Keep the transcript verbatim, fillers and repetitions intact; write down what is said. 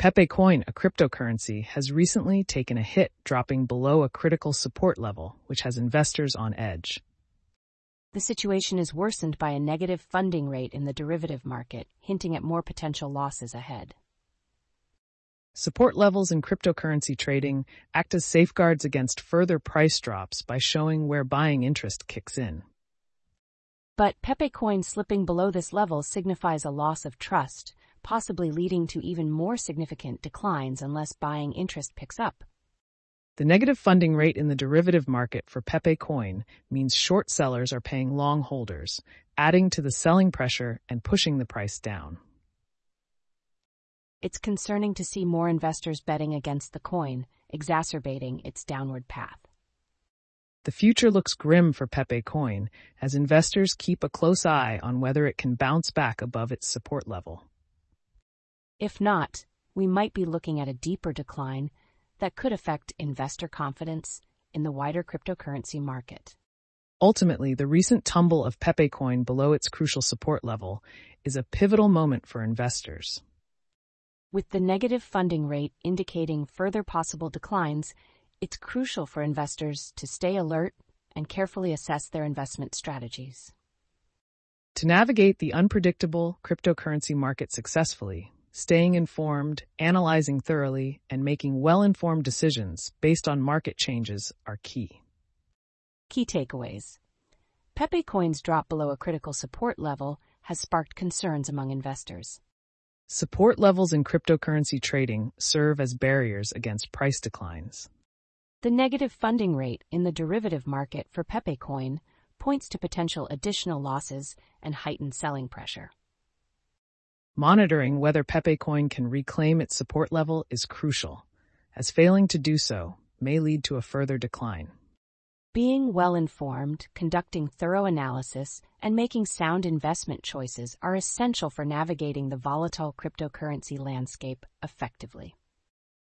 Pepe Coin, a cryptocurrency, has recently taken a hit, dropping below a critical support level, which has investors on edge. The situation is worsened by a negative funding rate in the derivative market, hinting at more potential losses ahead. Support levels in cryptocurrency trading act as safeguards against further price drops by showing where buying interest kicks in. But Pepe Coin slipping below this level signifies a loss of trust, possibly leading to even more significant declines unless buying interest picks up. The negative funding rate in the derivative market for Pepe Coin means short sellers are paying long holders, adding to the selling pressure and pushing the price down. It's concerning to see more investors betting against the coin, exacerbating its downward path. The future looks grim for Pepe Coin as investors keep a close eye on whether it can bounce back above its support level. If not, we might be looking at a deeper decline that could affect investor confidence in the wider cryptocurrency market. Ultimately, the recent tumble of Pepe Coin below its crucial support level is a pivotal moment for investors. With the negative funding rate indicating further possible declines, it's crucial for investors to stay alert and carefully assess their investment strategies. To navigate the unpredictable cryptocurrency market successfully, staying informed, analyzing thoroughly, and making well-informed decisions based on market changes are key. Key takeaways. Pepe Coin's drop below a critical support level has sparked concerns among investors. Support levels in cryptocurrency trading serve as barriers against price declines. The negative funding rate in the derivative market for Pepe Coin points to potential additional losses and heightened selling pressure. Monitoring whether Pepe Coin can reclaim its support level is crucial, as failing to do so may lead to a further decline. Being well-informed, conducting thorough analysis, and making sound investment choices are essential for navigating the volatile cryptocurrency landscape effectively.